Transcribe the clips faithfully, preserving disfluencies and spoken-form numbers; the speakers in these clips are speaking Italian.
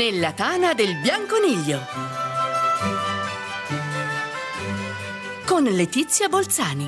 Nella tana del Bianconiglio con Letizia Bolzani.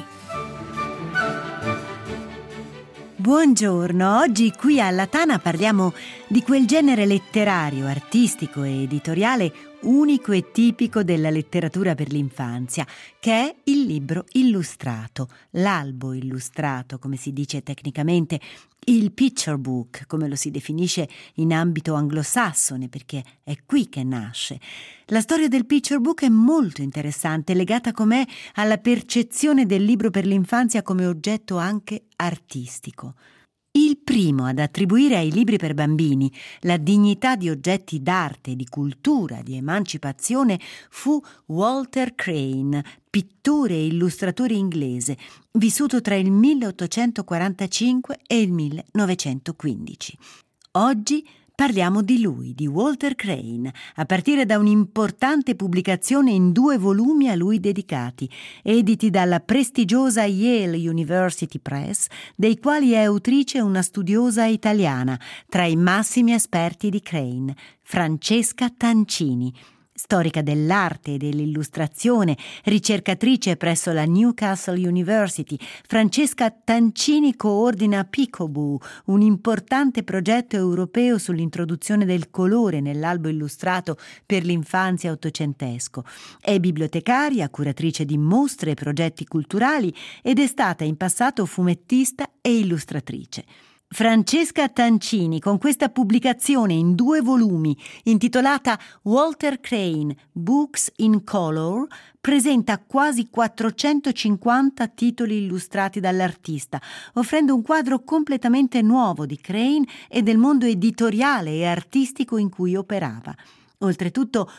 Buongiorno, oggi qui alla Tana parliamo di quel genere letterario, artistico e editoriale unico e tipico della letteratura per l'infanzia, che è il libro illustrato, l'albo illustrato, come si dice tecnicamente, il picture book, come lo si definisce in ambito anglosassone, perché è qui che nasce. La storia del picture book è molto interessante, legata com'è alla percezione del libro per l'infanzia come oggetto anche artistico. Il primo ad attribuire ai libri per bambini la dignità di oggetti d'arte, di cultura, di emancipazione fu Walter Crane, pittore e illustratore inglese, vissuto tra il milleottocentoquarantacinque e il millenovecentoquindici. Oggi parliamo di lui, di Walter Crane, a partire da un'importante pubblicazione in due volumi a lui dedicati, editi dalla prestigiosa Yale University Press, dei quali è autrice una studiosa italiana, tra i massimi esperti di Crane, Francesca Tancini, storica dell'arte e dell'illustrazione, ricercatrice presso la Newcastle University. Francesca Tancini coordina Peekaboo, un importante progetto europeo sull'introduzione del colore nell'albo illustrato per l'infanzia ottocentesco. È bibliotecaria, curatrice di mostre e progetti culturali ed è stata in passato fumettista e illustratrice. Francesca Tancini, con questa pubblicazione in due volumi intitolata Walter Crane Books in Color, presenta quasi quattrocentocinquanta titoli illustrati dall'artista, offrendo un quadro completamente nuovo di Crane e del mondo editoriale e artistico in cui operava. Oltretutto,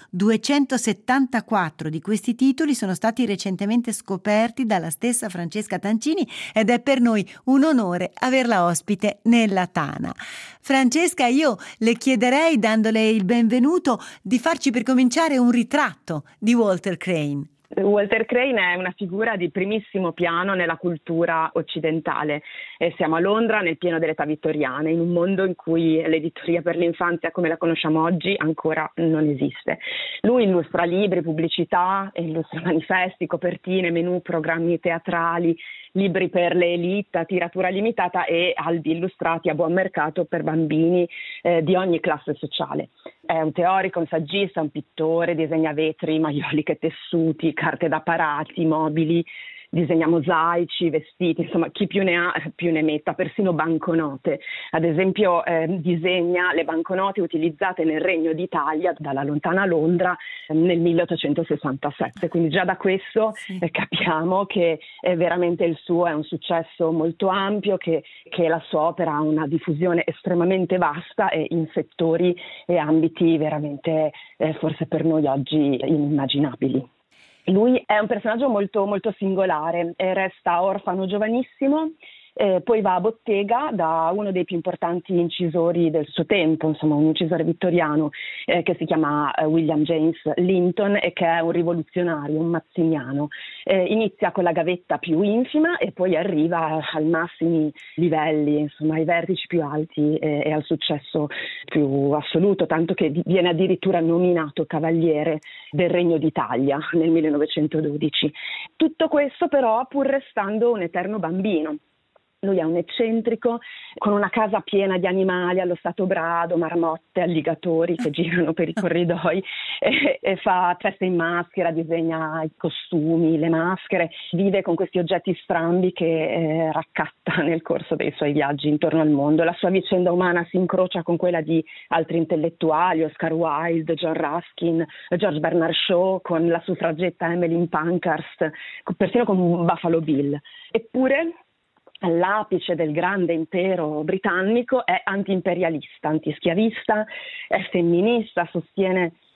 duecentosettantaquattro di questi titoli sono stati recentemente scoperti dalla stessa Francesca Tancini ed è per noi un onore averla ospite nella Tana. Francesca, io le chiederei, dandole il benvenuto, di farci per cominciare un ritratto di Walter Crane. Walter Crane è una figura di primissimo piano nella cultura occidentale. E siamo a Londra nel pieno dell'età vittoriana, in un mondo in cui l'editoria per l'infanzia come la conosciamo oggi ancora non esiste. Lui illustra libri, pubblicità, illustra manifesti, copertine, menù, programmi teatrali, libri per le elite, tiratura limitata e albi illustrati a buon mercato per bambini eh, di ogni classe sociale. È un teorico, un saggista, un pittore, disegna vetri, maioliche, tessuti, carte da parati, mobili, disegna mosaici, vestiti, insomma chi più ne ha più ne metta, persino banconote. Ad esempio eh, disegna le banconote utilizzate nel Regno d'Italia dalla lontana Londra eh, nel milleottocentosessantasette, quindi già da questo sì. eh, capiamo che è veramente il suo è un successo molto ampio, che, che la sua opera ha una diffusione estremamente vasta e in settori e ambiti veramente eh, forse per noi oggi inimmaginabili. Lui è un personaggio molto, molto singolare, e resta orfano giovanissimo, eh, poi va a bottega da uno dei più importanti incisori del suo tempo, insomma un incisore vittoriano eh, che si chiama eh, William James Linton e che è un rivoluzionario, un mazziniano. Eh, inizia con la gavetta più infima e poi arriva ai massimi livelli, insomma ai vertici più alti e, e al successo più assoluto, tanto che viene addirittura nominato cavaliere del Regno d'Italia nel millenovecentododici. Tutto questo però pur restando un eterno bambino. Lui è un eccentrico con una casa piena di animali allo stato brado, marmotte, alligatori che girano per i corridoi e, e fa feste in maschera, disegna i costumi, le maschere, vive con questi oggetti strambi che eh, raccatta nel corso dei suoi viaggi intorno al mondo. La sua vicenda umana si incrocia con quella di altri intellettuali, Oscar Wilde, John Ruskin, George Bernard Shaw, con la suffragetta Emmeline Pankhurst, persino con Buffalo Bill. Eppure all'apice del grande impero britannico è antiimperialista, antischiavista, è femminista, sostiene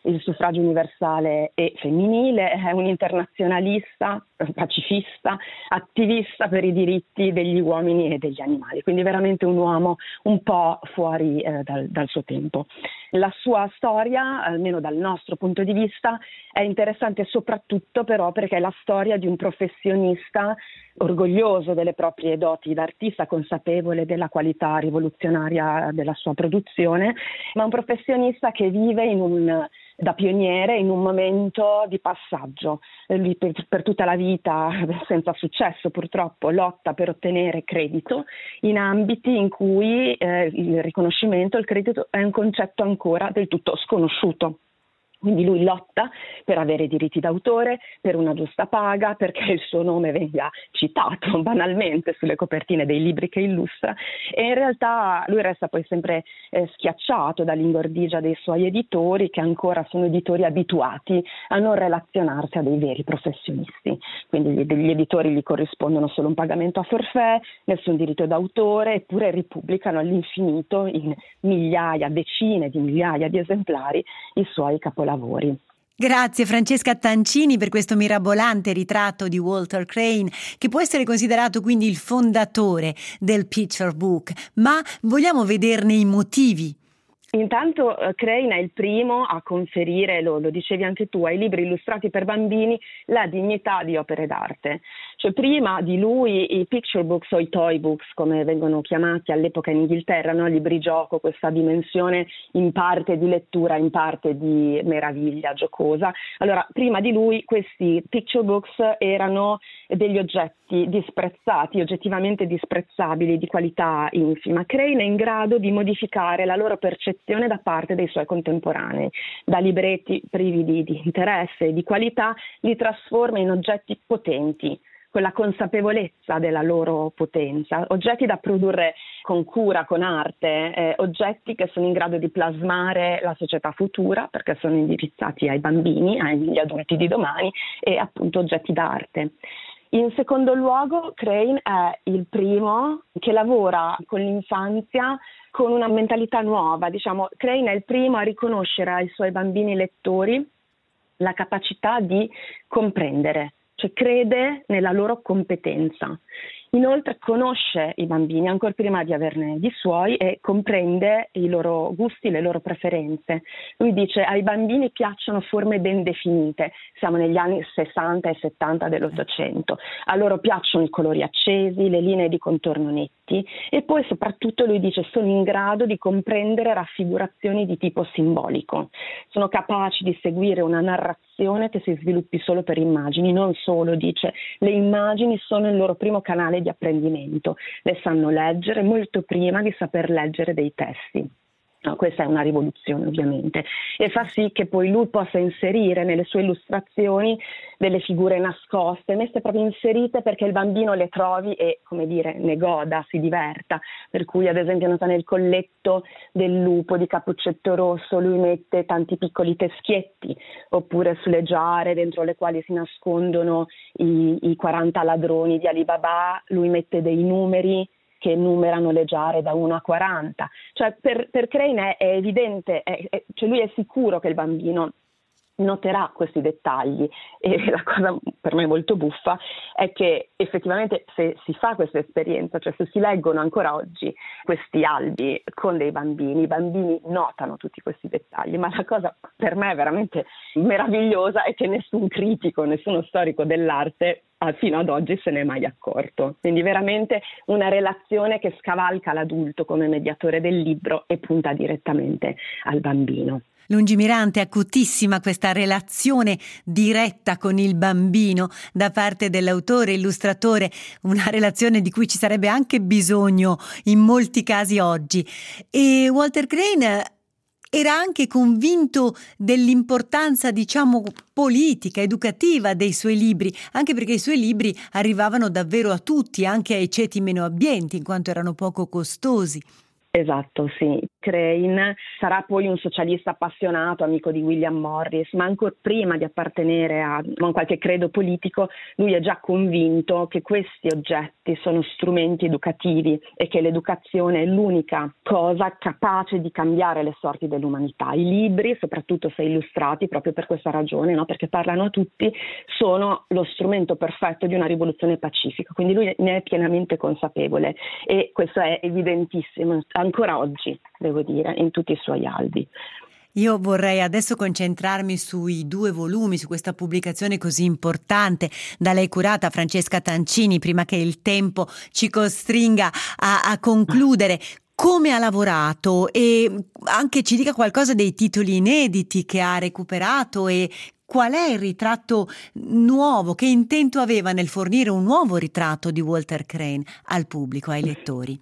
il suffragio universale e femminile, è un internazionalista, pacifista, attivista per i diritti degli uomini e degli animali, quindi veramente un uomo un po' fuori eh, dal, dal suo tempo. La sua storia, almeno dal nostro punto di vista, è interessante soprattutto però perché è la storia di un professionista orgoglioso delle proprie doti d'artista, consapevole della qualità rivoluzionaria della sua produzione, ma un professionista che vive in un da pioniere in un momento di passaggio. Lui per, per tutta la vita, senza successo purtroppo, lotta per ottenere credito in ambiti in cui eh, il riconoscimento, il credito è un concetto ancora del tutto sconosciuto. Quindi lui lotta per avere diritti d'autore, per una giusta paga, perché il suo nome venga citato banalmente sulle copertine dei libri che illustra, e in realtà lui resta poi sempre eh, schiacciato dall'ingordigia dei suoi editori, che ancora sono editori abituati a non relazionarsi a dei veri professionisti. Quindi gli editori gli corrispondono solo un pagamento a forfait, nessun diritto d'autore, eppure ripubblicano all'infinito in migliaia, decine di migliaia di esemplari i suoi capolavori. Lavori. Grazie Francesca Tancini per questo mirabolante ritratto di Walter Crane, che può essere considerato quindi il fondatore del picture book, ma vogliamo vederne i motivi. Intanto uh, Crane è il primo a conferire, lo, lo dicevi anche tu, ai libri illustrati per bambini la dignità di opere d'arte. Cioè prima di lui i picture books o i toy books, come vengono chiamati all'epoca in Inghilterra, no? Libri gioco, questa dimensione in parte di lettura, in parte di meraviglia giocosa. Allora, prima di lui questi picture books erano degli oggetti disprezzati, oggettivamente disprezzabili, di qualità infima. Crane è in grado di modificare la loro percezione da parte dei suoi contemporanei. Da libretti privi di, di interesse e di qualità li trasforma in oggetti potenti, con la consapevolezza della loro potenza, oggetti da produrre con cura, con arte, eh, oggetti che sono in grado di plasmare la società futura, perché sono indirizzati ai bambini, agli adulti di domani, e appunto oggetti d'arte. In secondo luogo, Crane è il primo che lavora con l'infanzia con una mentalità nuova. Diciamo, Crane è il primo a riconoscere ai suoi bambini lettori la capacità di comprendere, cioè crede nella loro competenza. Inoltre conosce i bambini ancora prima di averne di suoi e comprende i loro gusti, le loro preferenze. Lui dice: ai bambini piacciono forme ben definite, siamo negli anni sessanta e settanta dell'Ottocento, a loro piacciono i colori accesi, le linee di contorno netti, e poi soprattutto lui dice sono in grado di comprendere raffigurazioni di tipo simbolico, sono capaci di seguire una narrazione che si sviluppi solo per immagini. Non solo, dice, le immagini sono il loro primo canale di apprendimento, le sanno leggere molto prima di saper leggere dei testi. No, questa è una rivoluzione ovviamente, e fa sì che poi lui possa inserire nelle sue illustrazioni delle figure nascoste, messe proprio inserite perché il bambino le trovi e, come dire, ne goda, si diverta. Per cui ad esempio nota nel colletto del lupo di Cappuccetto Rosso lui mette tanti piccoli teschietti, oppure sulle giare dentro le quali si nascondono i, i quaranta ladroni di Ali Baba lui mette dei numeri che numerano le giare da uno a quaranta. Cioè per, per Crane è, è evidente, è, è, cioè lui è sicuro che il bambino noterà questi dettagli, e la cosa per me molto buffa è che effettivamente se si fa questa esperienza, cioè se si leggono ancora oggi questi albi con dei bambini, i bambini notano tutti questi dettagli, ma la cosa per me veramente meravigliosa è che nessun critico, nessuno storico dell'arte fino ad oggi se ne è mai accorto. Quindi veramente una relazione che scavalca l'adulto come mediatore del libro e punta direttamente al bambino. Lungimirante, acutissima questa relazione diretta con il bambino da parte dell'autore, illustratore, una relazione di cui ci sarebbe anche bisogno in molti casi oggi. E Walter Crane era anche convinto dell'importanza, diciamo, politica, educativa dei suoi libri, anche perché i suoi libri arrivavano davvero a tutti, anche ai ceti meno abbienti, in quanto erano poco costosi. Esatto, sì. Crane sarà poi un socialista appassionato, amico di William Morris, ma ancora prima di appartenere a, a qualche credo politico, lui è già convinto che questi oggetti sono strumenti educativi e che l'educazione è l'unica cosa capace di cambiare le sorti dell'umanità. I libri, soprattutto se illustrati, proprio per questa ragione, no? Perché parlano a tutti, sono lo strumento perfetto di una rivoluzione pacifica, quindi lui ne è pienamente consapevole e questo è evidentissimo ancora oggi, devo dire, in tutti i suoi albi. Io vorrei adesso concentrarmi sui due volumi, su questa pubblicazione così importante da lei curata, Francesca Tancini, prima che il tempo ci costringa a, a concludere. Come ha lavorato e anche ci dica qualcosa dei titoli inediti che ha recuperato e qual è il ritratto nuovo, che intento aveva nel fornire un nuovo ritratto di Walter Crane al pubblico, ai lettori.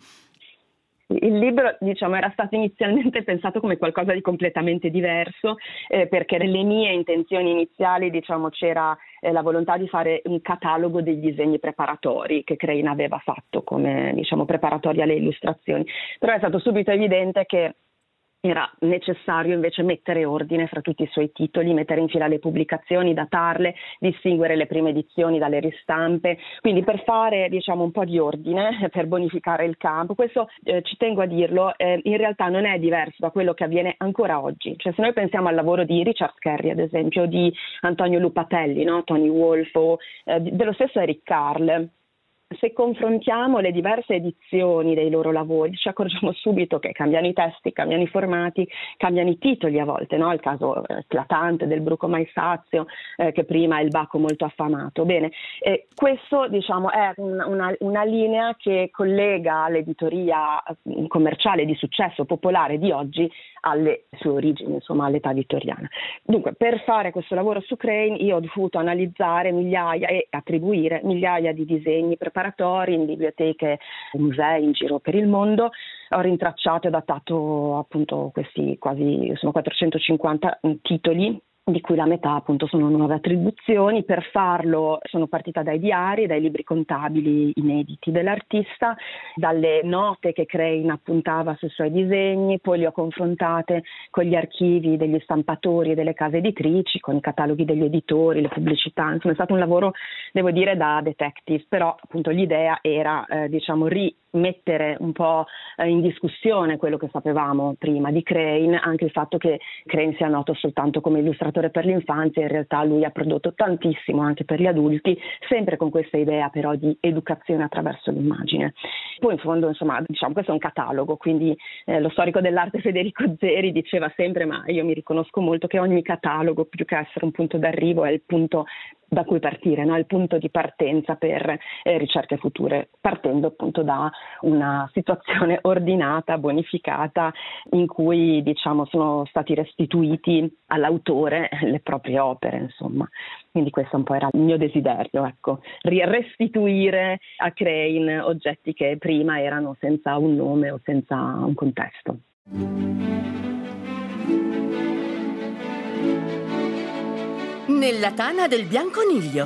Il libro, diciamo, era stato inizialmente pensato come qualcosa di completamente diverso, eh, perché nelle mie intenzioni iniziali, diciamo, c'era eh, la volontà di fare un catalogo dei disegni preparatori che Crane aveva fatto come, diciamo, preparatori alle illustrazioni. Però è stato subito evidente che era necessario invece mettere ordine fra tutti i suoi titoli, mettere in fila le pubblicazioni, datarle, distinguere le prime edizioni dalle ristampe, quindi per fare, diciamo, un po' di ordine, per bonificare il campo. Questo, eh, ci tengo a dirlo, eh, in realtà non è diverso da quello che avviene ancora oggi. Cioè, se noi pensiamo al lavoro di Richard Scarry, ad esempio, di Antonio Lupatelli, no? Tony Wolfe, o eh, dello stesso Eric Carle, se confrontiamo le diverse edizioni dei loro lavori ci accorgiamo subito che cambiano i testi, cambiano i formati, cambiano i titoli a volte, no? Il caso eclatante del Bruco Mai Sazio, eh, che prima è il Baco molto affamato. Bene, eh, questo, diciamo, è una, una, una linea che collega l'editoria commerciale di successo popolare di oggi alle sue origini, insomma all'età vittoriana. Dunque, per fare questo lavoro su Crane io ho dovuto analizzare migliaia e attribuire migliaia di disegni preparatori in biblioteche e musei in giro per il mondo. Ho rintracciato e datato appunto questi quasi sono quattrocentocinquanta titoli, di cui la metà appunto sono nuove attribuzioni. Per farlo sono partita dai diari, dai libri contabili inediti dell'artista, dalle note che Crane appuntava sui suoi disegni, poi le ho confrontate con gli archivi degli stampatori e delle case editrici, con i cataloghi degli editori, le pubblicità. Insomma, è stato un lavoro, devo dire, da detective, però appunto l'idea era eh, diciamo ri mettere un po' in discussione quello che sapevamo prima di Crane, anche il fatto che Crane sia noto soltanto come illustratore per l'infanzia, in realtà lui ha prodotto tantissimo anche per gli adulti, sempre con questa idea però di educazione attraverso l'immagine. Poi in fondo, insomma, diciamo questo è un catalogo, quindi eh, lo storico dell'arte Federico Zeri diceva sempre, ma io mi riconosco molto, che ogni catalogo, più che essere un punto d'arrivo, è il punto da cui partire, no? Il punto di partenza per eh, ricerche future, partendo appunto da una situazione ordinata, bonificata, in cui, diciamo, sono stati restituiti all'autore le proprie opere, insomma. Quindi questo un po' era il mio desiderio, ecco, restituire a Crane oggetti che prima erano senza un nome o senza un contesto. Nella tana del bianconiglio.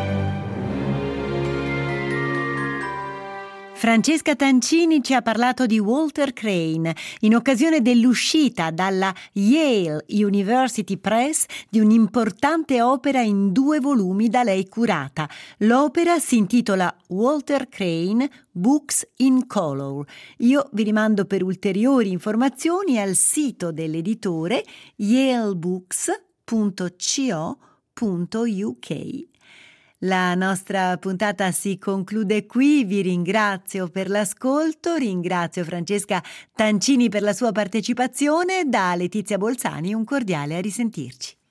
Francesca Tancini ci ha parlato di Walter Crane in occasione dell'uscita dalla Yale University Press di un'importante opera in due volumi da lei curata. L'opera si intitola Walter Crane Books in Color. Io vi rimando per ulteriori informazioni al sito dell'editore yalebooks punto co punto uk. La nostra puntata si conclude qui, vi ringrazio per l'ascolto, ringrazio Francesca Tancini per la sua partecipazione, da Letizia Bolzani un cordiale a risentirci.